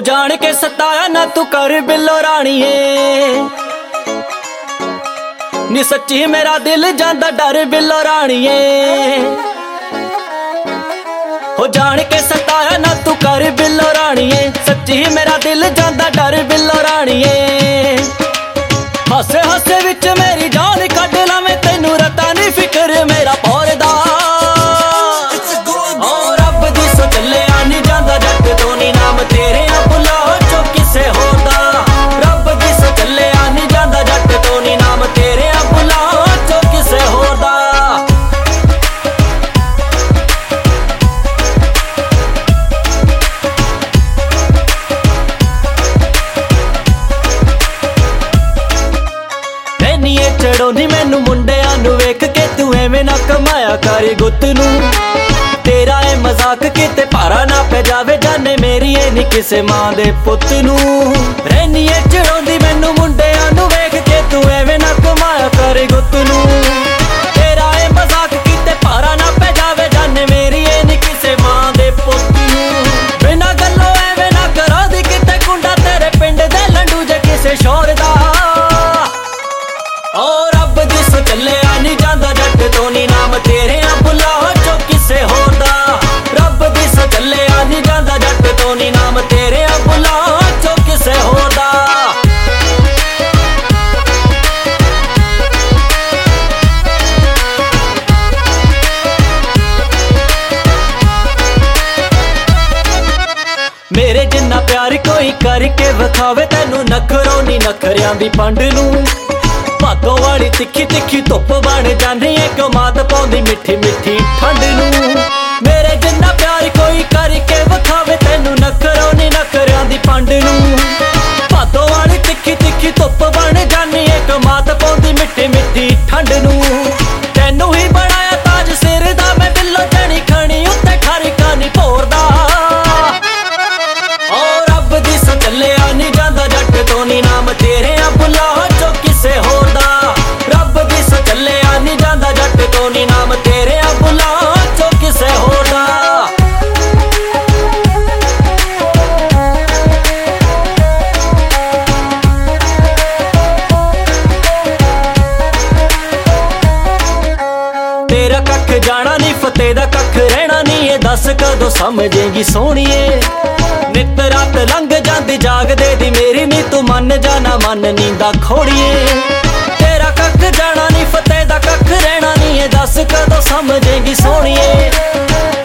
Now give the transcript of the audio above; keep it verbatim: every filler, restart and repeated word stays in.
जान के सताया ना तू कर बिल्लो राणीए, नी सच्ची मेरा दिल जांदा डर बिल्लो राणीए। हो जान के सताया ना तू कर बिल्लो राणीए, सच्ची मेरा दिल जांदा डर बिल्लो राणीए। हसे हसे विच मेरी जान कढ लावें तैनू रता नी फिक्र मेरा पौरदा। रब दी सो चलिया नी जांदा जट तो नी नाम तेरे बुला चो किसे होदा। रब दी सो चलिया नी जांदा जट तो नी नाम तेरे बुला चो किसे होदा। नीए चढ़ोनी मैनू मुंडियां नू वेख के तू एवें ना कमाया कर गुत नू। तेरा ए मजाक किते भारा ना पै जावे जाने मेरी ए नी किसे मां दे पुत नू। रहनीए चढ़ोंदी मैनू मुंडियां नू वेख के तू एवें ना कमाया कर गुत नू। तेरा ए मजाक किते भारा ना पै जावे जाने मेरी ए नी किसे मां दे पुत नू। बिना गल्लों एवें ना करा दी किते कुंडा तेरे पिंड दे लंडू जे किसे शोर दा। ओ रब दी सो चलिया नी जांदा जट तो नी नाम तेरे बुला चो किसे होदा। रब दी सो चलिया नी जांदा जट तो नी नाम तेरे बुला चो किसे होदा। मेरे जिन्ना प्यार कोई करके विखावे तैनू नखरों नी नखरियां दी पंड नू। भादों वाली तिखी तिखी धुप बन जानी है कमाद पाउंदी मिठी मिठी ठंड नू। मेरे जिन्ना प्यार कोई करके विखावे तैनू नखरों नी नखरियां दी पंड नू। भादों वाली तिखी तिखी धुप बन जानी है कमाद पाउंदी मिठी मिठी ठंड नू। तैनू ही बनाया ताज सिर दा मैं बिल्लो जणी खणी उत्ते ठरका नी भोरदा। ओ रब दी सो चलिया नी जांदा जट तो नी नाम तेरे बुला चो किसे होदा। रब दी सो चलिया नी जांदा जट तो नी नाम तेरे बुला चो किसे होदा। तेरा कख जाना नी फतेह दा कख रहना नी, ये दस कदों समझेगी सोहणीए। नित रात लंघ जांदी जागदे दी मेरी नी तू मन जाना मन नींदा खोड़िए। तेरा कख जाना नी फतेह दा कख रहना नी, ये दस कदों समझेगी सोहणीए।